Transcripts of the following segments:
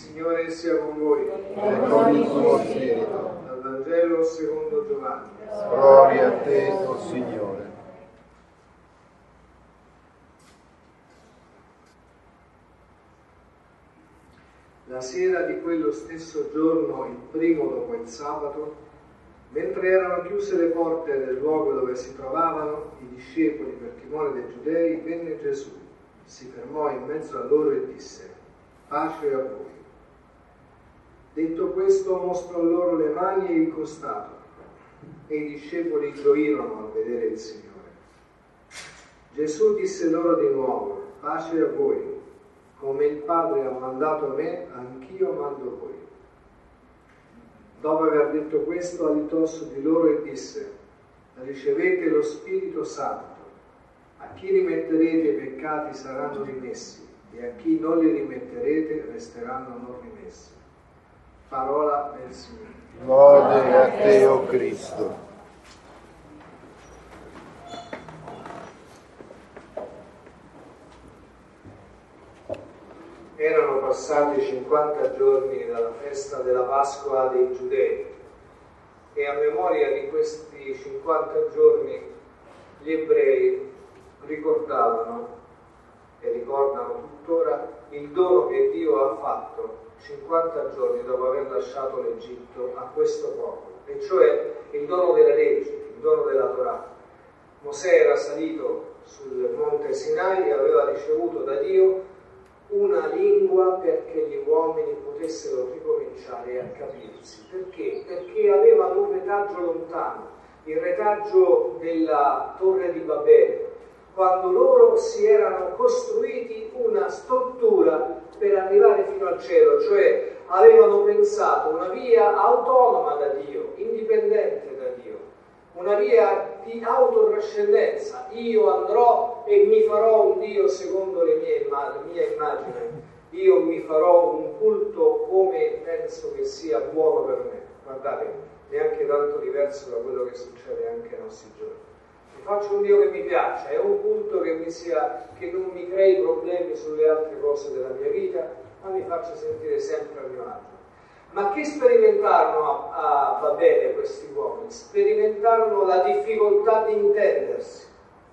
Signore sia con voi. E con il tuo spirito. Dal Vangelo secondo Giovanni. Gloria a te, o Signore. La sera di quello stesso giorno, il primo dopo il sabato, mentre erano chiuse le porte del luogo dove si trovavano i discepoli per timore dei giudei, venne Gesù, si fermò in mezzo a loro e disse: pace a voi. Detto questo, mostrò loro le mani e il costato, e i discepoli gioirono al vedere il Signore. Gesù disse loro di nuovo: pace a voi. Come il Padre ha mandato me, anch'io mando voi. Dopo aver detto questo, alitò su di loro e disse: ricevete lo Spirito Santo. A chi rimetterete i peccati saranno rimessi, e a chi non li rimetterete resteranno non rimessi. Parola del Signore. Lode a te, o Cristo. Erano passati 50 giorni dalla festa della Pasqua dei Giudei e a memoria di questi 50 giorni gli ebrei ricordavano e ricordano tuttora il dono che Dio ha fatto 50 giorni dopo aver lasciato l'Egitto a questo popolo, e cioè il dono della legge, il dono della Torah. Mosè era salito sul monte Sinai e aveva ricevuto da Dio una lingua perché gli uomini potessero ricominciare a capirsi. Perché? Perché avevano un retaggio lontano, il retaggio della Torre di Babele, quando loro si erano costruiti una struttura per arrivare fino al cielo, cioè avevano pensato una via autonoma da Dio, indipendente da Dio, una via di autotrascendenza. Io andrò e mi farò un Dio secondo la mia immagine, io mi farò un culto come penso che sia buono per me. Guardate, neanche tanto diverso da quello che succede anche ai nostri giorni. Mi faccio un Dio che mi piaccia, è un culto che non mi crei problemi sulle altre cose della mia vita, ma mi faccia sentire sempre a mio agio. Ma che sperimentarono a Babele questi uomini? Sperimentarono la difficoltà di intendersi.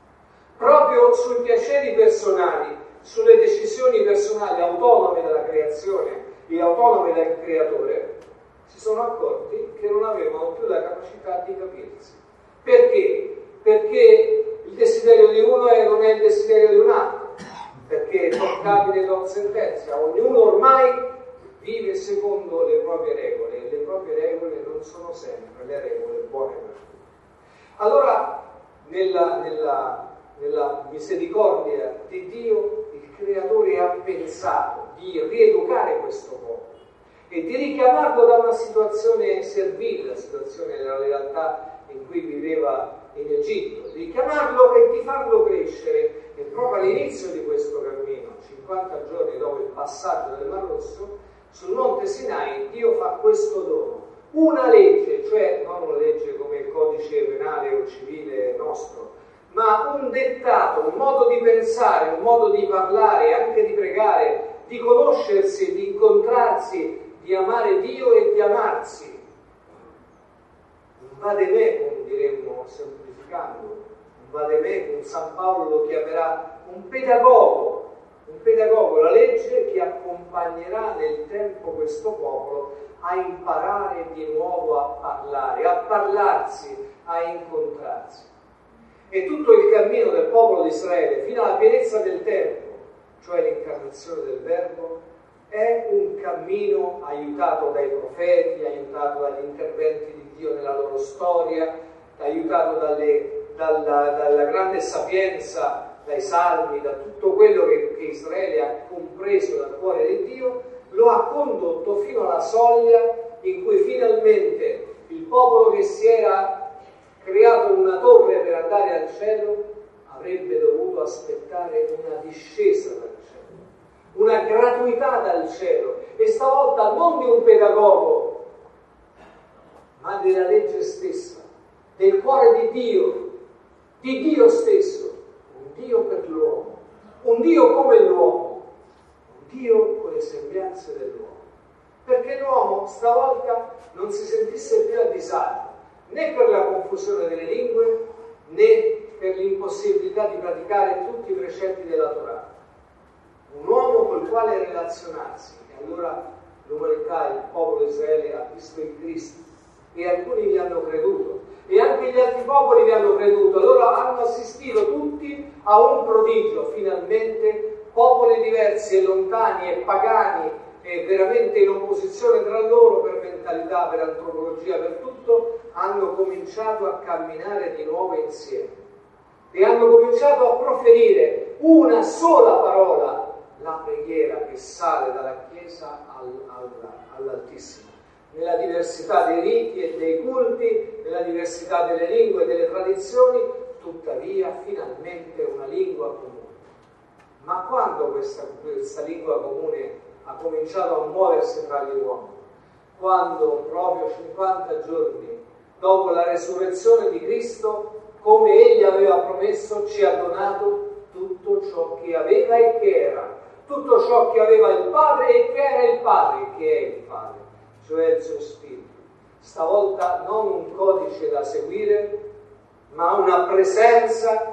Proprio sui piaceri personali, sulle decisioni personali autonome della creazione e autonome dal creatore, si sono accorti che non avevano più la capacità di capirsi. Perché? Perché il desiderio di uno non è il desiderio di un altro, perché tot capite tot sententia, ognuno ormai vive secondo le proprie regole, e le proprie regole non sono sempre le regole buone per tutti. Allora, nella misericordia di Dio, il Creatore ha pensato di rieducare questo popolo e di richiamarlo da una situazione servile, la situazione della lealtà in cui viveva in Egitto, di richiamarlo e di farlo crescere. E proprio all'inizio di questo cammino, 50 giorni dopo il passaggio del Mar Rosso, sul monte Sinai Dio fa questo dono, una legge, cioè non una legge come il codice penale o civile nostro, ma un dettato, un modo di pensare, un modo di parlare, anche di pregare, di conoscersi, di incontrarsi, di amare Dio e di amarsi. Un vademecum, diremmo semplificando, un vademecum, San Paolo lo chiamerà un pedagogo, la legge che accompagnerà nel tempo questo popolo a imparare di nuovo a parlare, a parlarsi, a incontrarsi. E tutto il cammino del popolo di Israele fino alla pienezza del tempo, cioè l'incarnazione del Verbo, è un cammino aiutato dai profeti, aiutato dagli interventi di Dio nella loro storia, aiutato dalla grande sapienza, dai salmi, da tutto quello che Israele ha compreso dal cuore di Dio, lo ha condotto fino alla soglia in cui finalmente il popolo che si era creato una torre per andare al cielo avrebbe dovuto aspettare una discesa dal cielo, una gratuità dal cielo, e stavolta non di un pedagogo, ma della legge stessa, del cuore di Dio stesso. Un Dio per l'uomo, un Dio come l'uomo, un Dio con le sembianze dell'uomo. perché l'uomo stavolta non si sentisse più a disagio, né per la confusione delle lingue, né per l'impossibilità di praticare tutti i precetti della Torah. Un uomo col quale relazionarsi. E allora l'umanità, il popolo di Israele ha visto il Cristo e alcuni gli hanno creduto e anche gli altri popoli vi hanno creduto. Allora hanno assistito tutti a un prodigio, finalmente popoli diversi e lontani e pagani e veramente in opposizione tra loro per mentalità, per antropologia, per tutto, hanno cominciato a camminare di nuovo insieme e hanno cominciato a proferire una sola parola, la preghiera che sale dalla Chiesa all'Altissimo, nella diversità dei riti e dei culti, nella diversità delle lingue e delle tradizioni, tuttavia finalmente una lingua comune. Ma quando questa lingua comune ha cominciato a muoversi tra gli uomini? Quando proprio 50 giorni dopo la resurrezione di Cristo, come Egli aveva promesso, ci ha donato tutto ciò che aveva e che era, tutto ciò che aveva il Padre e che era il Padre, che è il Padre, cioè il suo Spirito. Stavolta non un codice da seguire, ma una presenza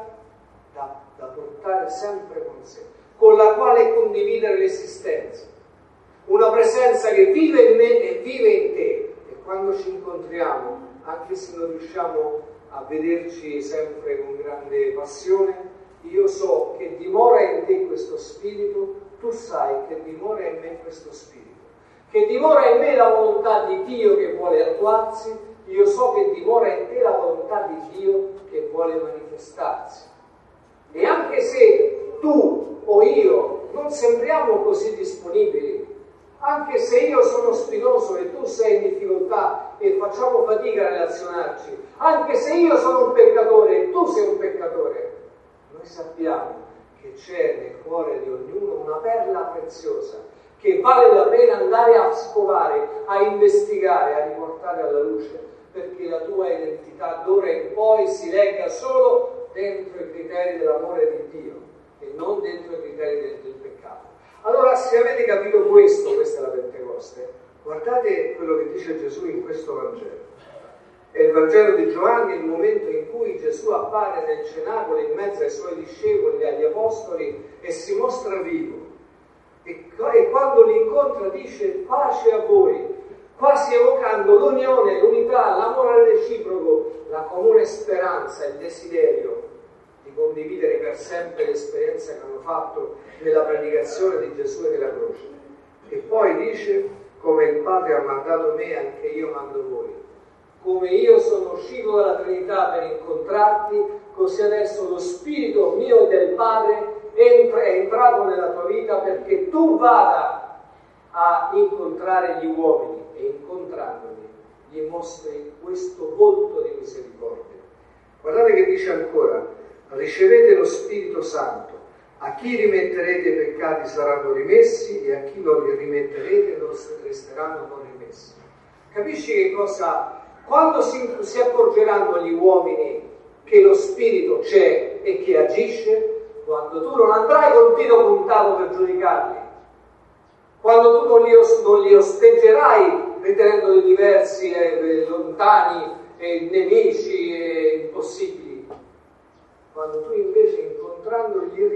da portare sempre con sé, con la quale condividere l'esistenza. Una presenza che vive in me e vive in te. E quando ci incontriamo, anche se non riusciamo a vederci sempre con grande passione, io so che dimora in te questo Spirito, tu sai che dimora in me questo Spirito, che dimora in me la volontà di Dio che vuole attuarsi, io so che dimora in te la volontà di Dio che vuole manifestarsi. E anche se tu o io non sembriamo così disponibili, anche se io sono spinoso e tu sei in difficoltà e facciamo fatica a relazionarci, anche se io sono un peccatore e tu sei un peccatore, noi sappiamo che c'è nel cuore di ognuno una perla preziosa che vale la pena andare a scovare, a investigare, a riportare alla luce, perché la tua identità d'ora in poi si legga solo dentro i criteri dell'amore di Dio e non dentro i criteri del peccato. Allora, se avete capito questo, questa è la Pentecoste, guardate quello che dice Gesù in questo Vangelo. È il Vangelo di Giovanni, il momento in cui Gesù appare nel cenacolo in mezzo ai suoi discepoli, agli apostoli, e si mostra vivo. E quando li incontra dice pace a voi, quasi evocando l'unione, l'unità, l'amore reciproco, la comune speranza, il desiderio di condividere per sempre l'esperienza che hanno fatto nella predicazione di Gesù e della croce. E poi dice, come il Padre ha mandato me, anche io mando voi. Come io sono uscito dalla Trinità per incontrarti, così adesso lo Spirito mio e del Padre è entrato nella tua vita perché tu vada a incontrare gli uomini e incontrandoli gli mostri questo volto di misericordia. Guardate che dice ancora, ricevete lo Spirito Santo, a chi rimetterete i peccati saranno rimessi e a chi non li rimetterete non resteranno non rimessi. Capisci che cosa? Quando si accorgeranno gli uomini che lo Spirito c'è e che agisce, quando tu non andrai col dito puntato per giudicarli, quando tu non li osteggerai ritenendoli diversi, lontani, nemici e impossibili, quando tu invece incontrandoli li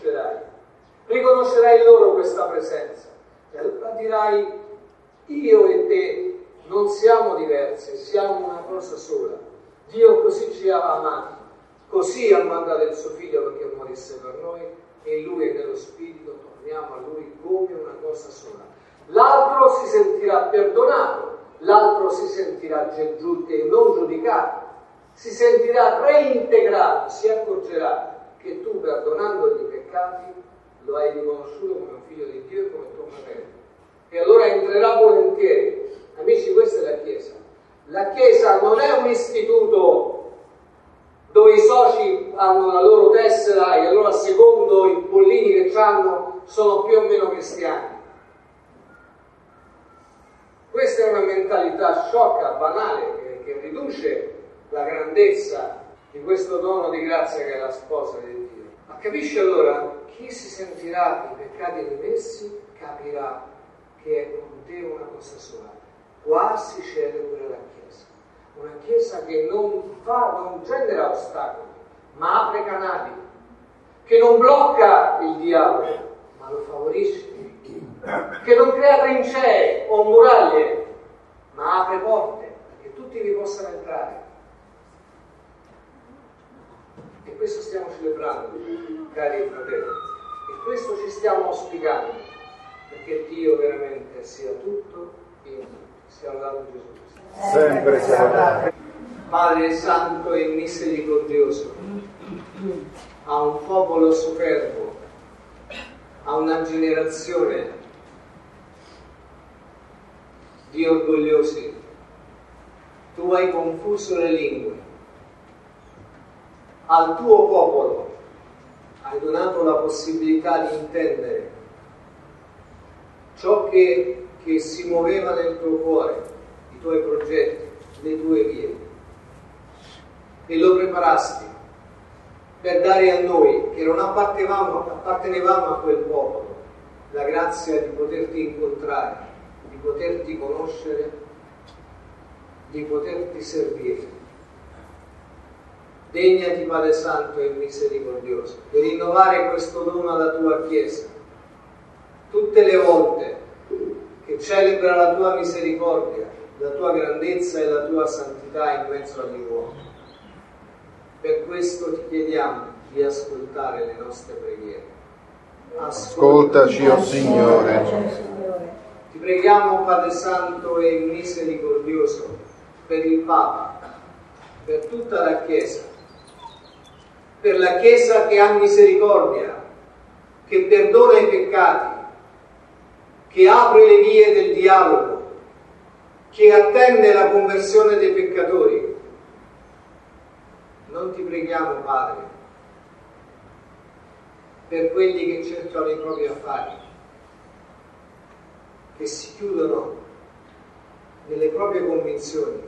riconoscerai loro questa presenza e allora dirai io e te non siamo diversi, siamo una cosa sola. Dio così ci ha amati, così ha mandato il suo figlio perché morisse per noi e lui e nello Spirito torniamo a lui come una cosa sola. L'altro si sentirà perdonato, l'altro si sentirà non giudicato, si sentirà reintegrato, si accorgerà che tu perdonandogli i peccati lo hai riconosciuto come un figlio di Dio e come tuo fratello. E allora entrerà volentieri. Amici, questa è la Chiesa. La Chiesa non è un istituto dove i soci hanno la loro tessera e allora secondo i bollini che hanno sono più o meno cristiani. Questa è una mentalità sciocca, banale, che riduce la grandezza di questo dono di grazia che è la sposa di Dio. Ma capisci allora? Chi si sentirà i peccati rimessi capirà che che è con te una cosa sola. Qua si celebra la Chiesa, una Chiesa che non genera ostacoli, ma apre canali, che non blocca il dialogo, ma lo favorisce, che non crea trincee o muraglie, ma apre porte perché tutti vi possano entrare. E questo stiamo celebrando, cari fratelli, e questo ci stiamo auspicando, perché Dio veramente sia tutto in tutti. Sia lodato Gesù Cristo. Sempre sia lodato. Padre Santo e misericordioso, a un popolo superbo, a una generazione di orgogliosi, tu hai confuso le lingue, al tuo popolo hai donato la possibilità di intendere ciò che si muoveva nel tuo cuore, i tuoi progetti, le tue vie, e lo preparasti per dare a noi, che non appartenevamo a quel popolo, la grazia di poterti incontrare, di poterti conoscere, di poterti servire. Degnati, Padre Santo e misericordioso, di rinnovare questo dono alla tua Chiesa, tutte le volte che celebra la tua misericordia, la tua grandezza e la tua santità in mezzo agli uomini. Per questo ti chiediamo di ascoltare le nostre preghiere. Ascoltaci, o Signore. Ti preghiamo, Padre Santo e misericordioso, per il Papa, per tutta la Chiesa, per la Chiesa che ha misericordia, che perdona i peccati, che apre le vie del dialogo, che attende la conversione dei peccatori. Non ti preghiamo, Padre, per quelli che cercano i propri affari, che si chiudono nelle proprie convinzioni.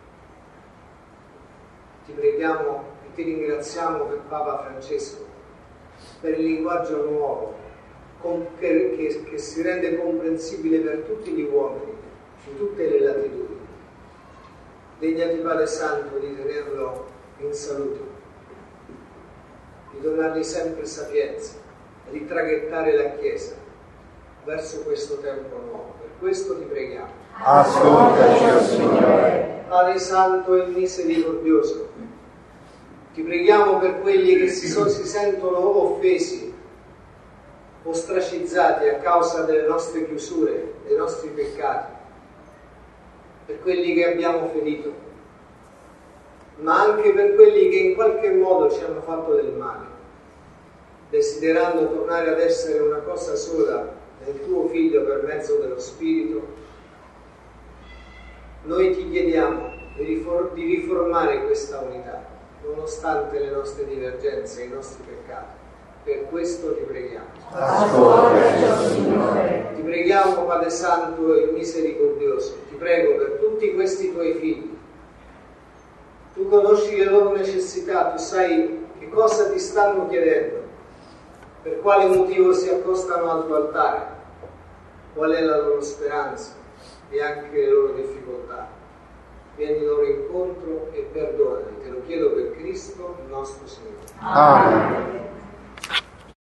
Ti preghiamo e ti ringraziamo per Papa Francesco, per il linguaggio nuovo, che si rende comprensibile per tutti gli uomini, in tutte le latitudini. Degnati, Padre Santo, di tenerlo in salute, di donargli sempre sapienza, di traghettare la Chiesa verso questo tempo nuovo. Per questo ti preghiamo. Ascoltaci, o Signore. Padre Santo e misericordioso, ti preghiamo per quelli che si sentono offesi, ostracizzati a causa delle nostre chiusure, dei nostri peccati, per quelli che abbiamo ferito, ma anche per quelli che in qualche modo ci hanno fatto del male, desiderando tornare ad essere una cosa sola nel tuo Figlio per mezzo dello Spirito. Noi ti chiediamo di riformare questa unità, nonostante le nostre divergenze e i nostri peccati. Per questo ti preghiamo. Ascoltaci, Signore. Ti preghiamo, Padre Santo e misericordioso, ti prego per tutti questi tuoi figli. Tu conosci le loro necessità, tu sai che cosa ti stanno chiedendo, per quale motivo si accostano al tuo altare, qual è la loro speranza e anche le loro difficoltà. Vieni loro incontro e perdonali, te lo chiedo per Cristo il nostro Signore. Amen.